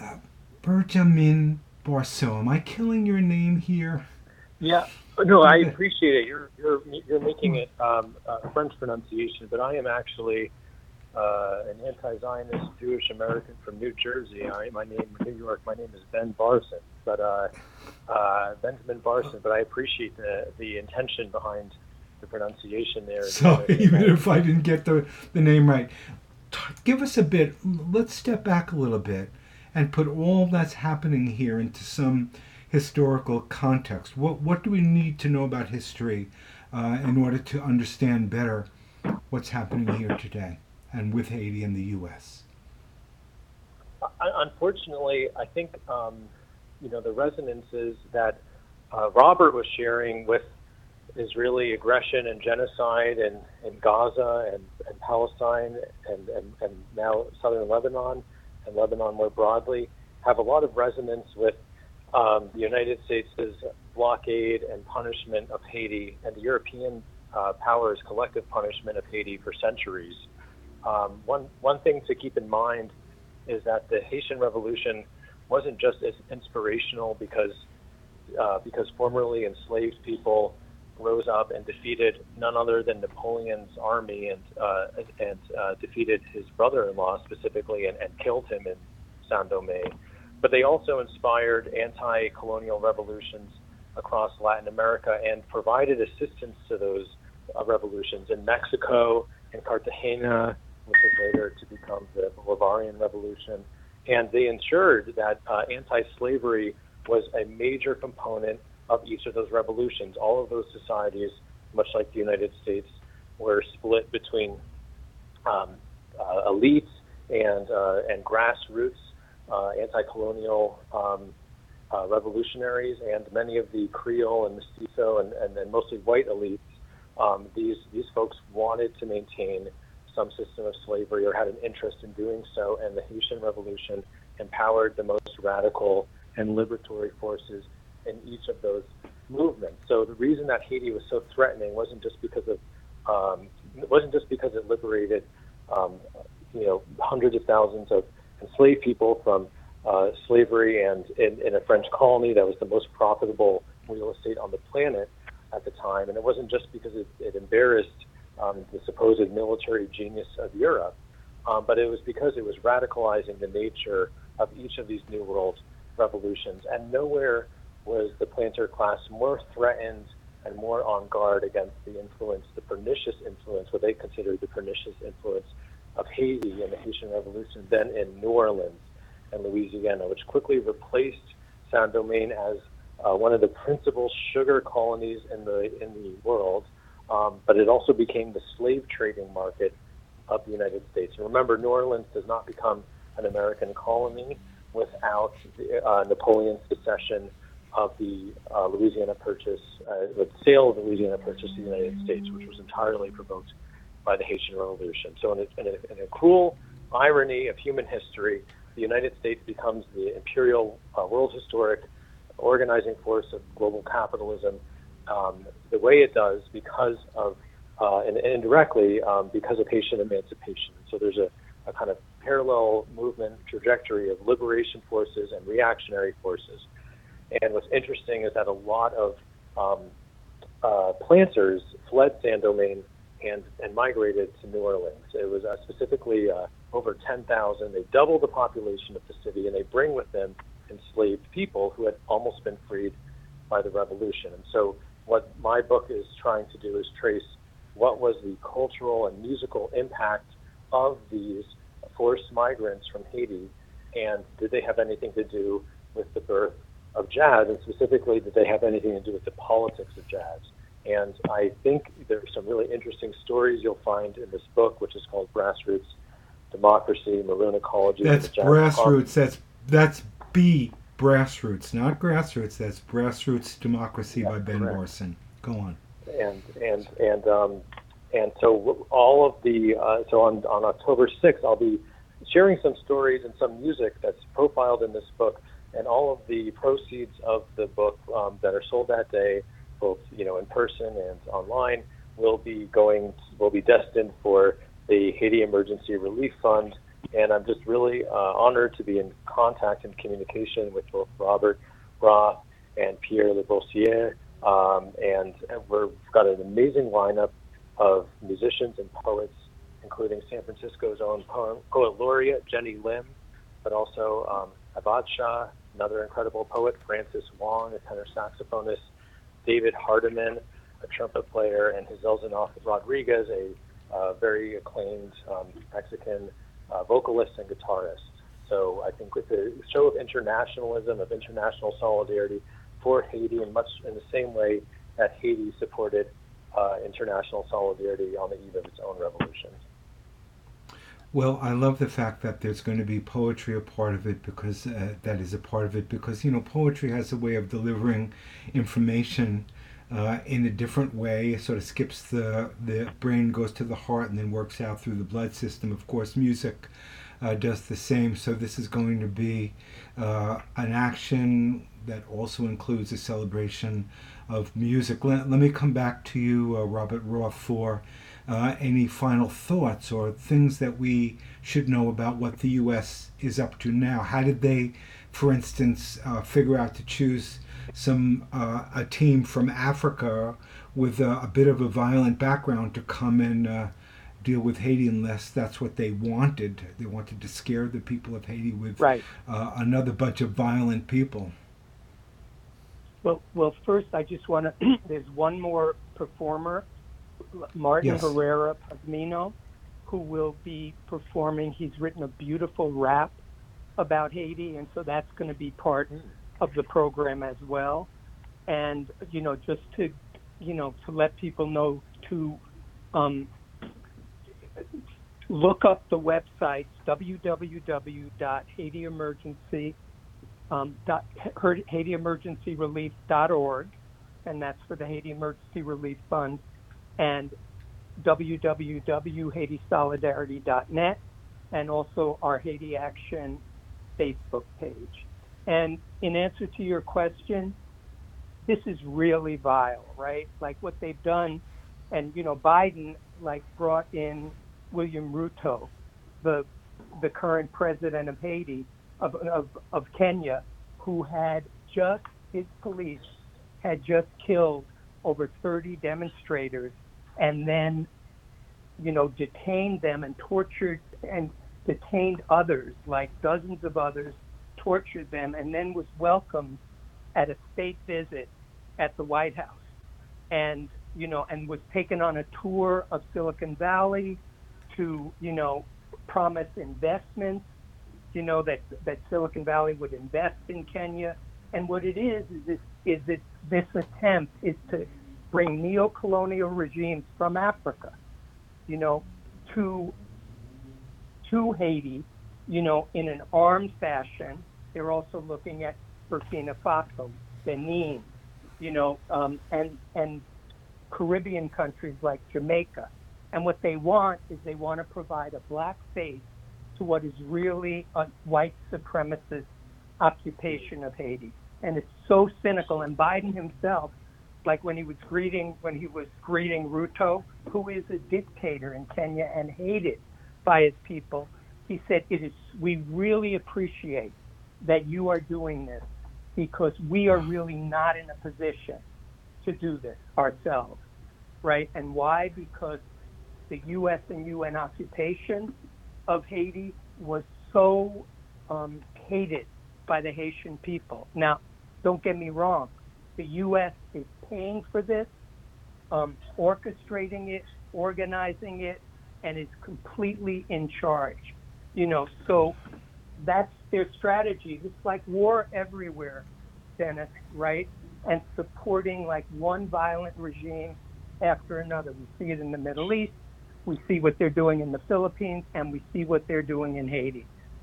Benjamin Barceau. Am I killing your name here? Yeah, no, I appreciate it. You're making it a French pronunciation, but I am actually an anti-Zionist Jewish American from New Jersey. New York. My name is Ben Barson, but Benjamin Barson. But I appreciate the intention behind the pronunciation there. So even if I didn't get the name right, give us a bit. Let's step back a little bit and put all that's happening here into some historical context. What do we need to know about history in order to understand better what's happening here today and with Haiti and the U.S.? Unfortunately, I think the resonances that Robert was sharing with Israeli aggression and genocide in Gaza and Palestine and now southern Lebanon and Lebanon more broadly have a lot of resonance with the United States' blockade and punishment of Haiti and the European powers' collective punishment of Haiti for centuries. One thing to keep in mind is that the Haitian Revolution wasn't just as inspirational because formerly enslaved people rose up and defeated none other than Napoleon's army and defeated his brother-in-law specifically and killed him in Saint-Domingue. But they also inspired anti-colonial revolutions across Latin America and provided assistance to those revolutions in Mexico, in Cartagena, which was later to become the Bolivarian Revolution. And they ensured that anti-slavery was a major component of each of those revolutions. All of those societies, much like the United States, were split between elites and grassroots anti-colonial revolutionaries, and many of the Creole and Mestizo and mostly white elites. These folks wanted to maintain some system of slavery or had an interest in doing so, and the Haitian Revolution empowered the most radical and liberatory forces in each of those movements. So the reason that Haiti was so threatening wasn't just because it liberated hundreds of thousands of enslaved people from slavery and in a French colony that was the most profitable real estate on the planet at the time, and it wasn't just because it embarrassed the supposed military genius of Europe, but it was because it was radicalizing the nature of each of these New World revolutions. And nowhere was the planter class more threatened and more on guard against the pernicious influence, what they considered the pernicious influence of Haiti and the Haitian Revolution than in New Orleans and Louisiana, which quickly replaced Saint-Domingue as one of the principal sugar colonies in the world, but it also became the slave trading market of the United States. And remember, New Orleans does not become an American colony without Napoleon's secession of the Louisiana Purchase, the sale of the Louisiana Purchase to the United States, which was entirely provoked by the Haitian Revolution. So in a cruel irony of human history, the United States becomes the imperial world historic organizing force of global capitalism the way it does because of, and indirectly, because of Haitian emancipation. So there's a kind of parallel movement trajectory of liberation forces and reactionary forces. And what's interesting is that a lot of planters fled Saint-Domingue and migrated to New Orleans. It was specifically over 10,000. They doubled the population of the city, and they bring with them enslaved people who had almost been freed by the revolution. And so what my book is trying to do is trace what was the cultural and musical impact of these forced migrants from Haiti, and did they have anything to do with the birth of jazz, and specifically, did they have anything to do with the politics of jazz? And I think there's some really interesting stories you'll find in this book, which is called Grassroots Democracy, Maroon Ecology. That's Grassroots. That's B. Grassroots, not Grassroots. That's Grassroots Democracy by Ben Barson. Go on. And so all of the so on October 6th, I'll be sharing some stories and some music that's profiled in this book, and all of the proceeds of the book that are sold that day, both in person and online, will be destined for the Haiti Emergency Relief Fund. And I'm just really honored to be in contact and communication with both Robert Roth and Pierre Lebossiere, and we've got an amazing lineup of musicians and poets, including San Francisco's own poet laureate Jenny Lim, but also Abad Shah, another incredible poet, Francis Wong, a tenor saxophonist, David Hardiman, a trumpet player, and Giselle Zanoff Rodriguez, a very acclaimed Mexican vocalist and guitarist. So I think with a show of internationalism, of international solidarity for Haiti, in much in the same way that Haiti supported international solidarity on the eve of its own revolution. Well, I love the fact that there's going to be poetry a part of it, because that is a part of it, because poetry has a way of delivering information in a different way. It sort of skips the brain, goes to the heart, and then works out through the blood system. Of course, music does the same. So this is going to be an action that also includes a celebration of music. Let me come back to you, Robert Roth, for any final thoughts or things that we should know about what the U.S. is up to now. How did they, for instance, figure out to choose a team from Africa with a bit of a violent background to come and deal with Haiti, unless that's what they wanted? They wanted to scare the people of Haiti with another bunch of violent people. Well, first I just want to. There's one more performer, Martin Herrera Pazmino, who will be performing. He's written a beautiful rap about Haiti, and so that's going to be part of the program as well. And just to let people know to look up the websites HaitiEmergencyRelief.org, and that's for the Haiti Emergency Relief Fund, and www.HaitiSolidarity.net, and also our Haiti Action Facebook page. And in answer to your question, this is really vile, right? Like what they've done, and Biden brought in William Ruto, the current president of Haiti, of Kenya, who his police had just killed over 30 demonstrators, and then, detained them and tortured and detained others, like dozens of others, tortured them, and then was welcomed at a state visit at the White House, and was taken on a tour of Silicon Valley to, promise investments, that Silicon Valley would invest in Kenya. And what it is this attempt is to bring neo-colonial regimes from Africa, to Haiti, in an armed fashion. They're also looking at Burkina Faso Benin, and Caribbean countries like Jamaica. And what they want is they want to provide a black face to what is really a white supremacist occupation of Haiti. And it's so cynical. And Biden himself, like when he was greeting Ruto, who is a dictator in Kenya and hated by his people, he said, we really appreciate that you are doing this because we are really not in a position to do this ourselves, right? And why? Because the U.S. and UN occupation of Haiti was so hated by the Haitian people. Now, don't get me wrong. The U.S. is paying for this, orchestrating it, organizing it, and is completely in charge. So that's their strategy. It's like war everywhere, Dennis, right? And supporting like one violent regime after another. We see it in the Middle East. We see what they're doing in the Philippines, and we see what they're doing in Haiti.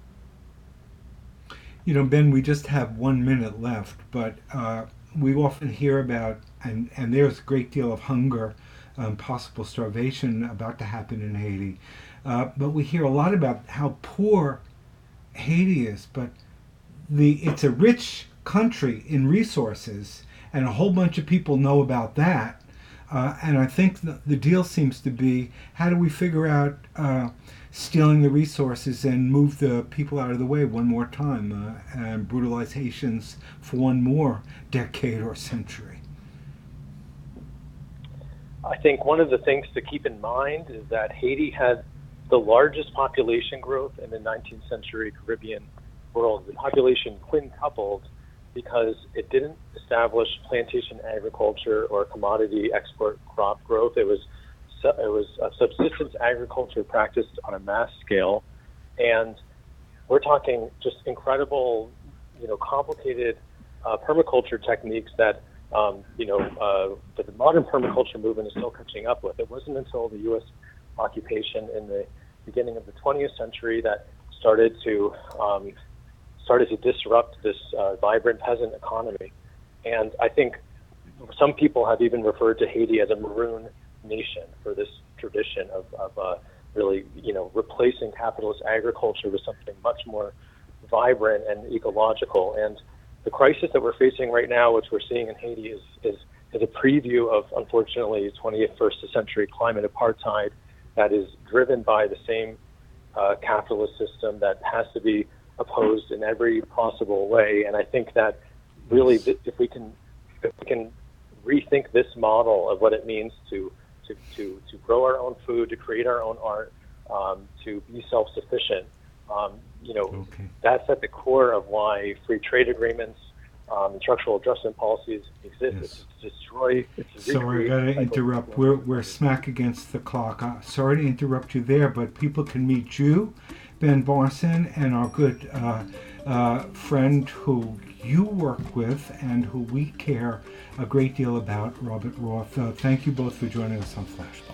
Ben, we just have 1 minute left, but we often hear about, and there's a great deal of hunger, possible starvation about to happen in Haiti. But we hear a lot about how poor Haiti is, but it's a rich country in resources, and a whole bunch of people know about that. And I think the deal seems to be, how do we figure out stealing the resources and move the people out of the way one more time and brutalize Haitians for one more decade or century? I think one of the things to keep in mind is that Haiti had the largest population growth in the 19th century Caribbean world. The population quintupled because it didn't establish plantation agriculture or commodity export crop growth. It was a subsistence agriculture practiced on a mass scale, and we're talking just incredible, complicated permaculture techniques that the modern permaculture movement is still catching up with. It wasn't until the U.S. occupation in the beginning of the 20th century that started to disrupt this vibrant peasant economy. And I think some people have even referred to Haiti as a maroon nation for this tradition of really, replacing capitalist agriculture with something much more vibrant and ecological. And the crisis that we're facing right now, which we're seeing in Haiti, is a preview of, unfortunately, 21st century climate apartheid that is driven by the same capitalist system that has to be opposed in every possible way. And I think that really, if we can rethink this model of what it means to grow our own food, to create our own art, to be self-sufficient, that's at the core of why free trade agreements and structural adjustment policies exist. Yes. Sorry, I got to interrupt. We're smack against the clock. Sorry to interrupt you there, but people can meet you, Ben Barson, and our good friend who you work with and who we care a great deal about, Robert Roth. Thank you both for joining us on Flashbox.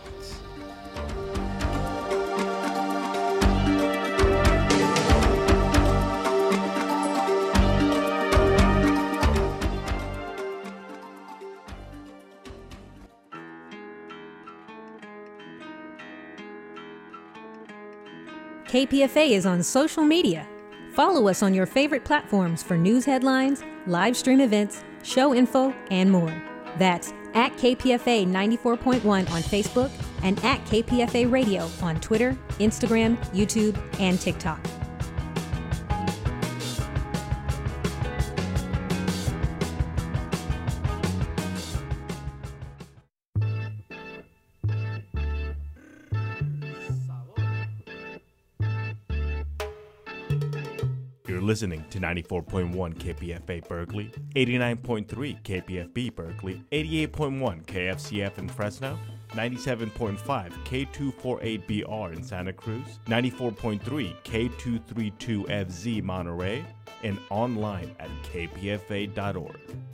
KPFA is on social media. Follow us on your favorite platforms for news headlines, live stream events, show info, and more. That's at KPFA 94.1 on Facebook and at KPFA Radio on Twitter, Instagram, YouTube, and TikTok. Listening to 94.1 KPFA Berkeley, 89.3 KPFB Berkeley, 88.1 KFCF in Fresno, 97.5 K248BR in Santa Cruz, 94.3 K232FZ Monterey, and online at kpfa.org.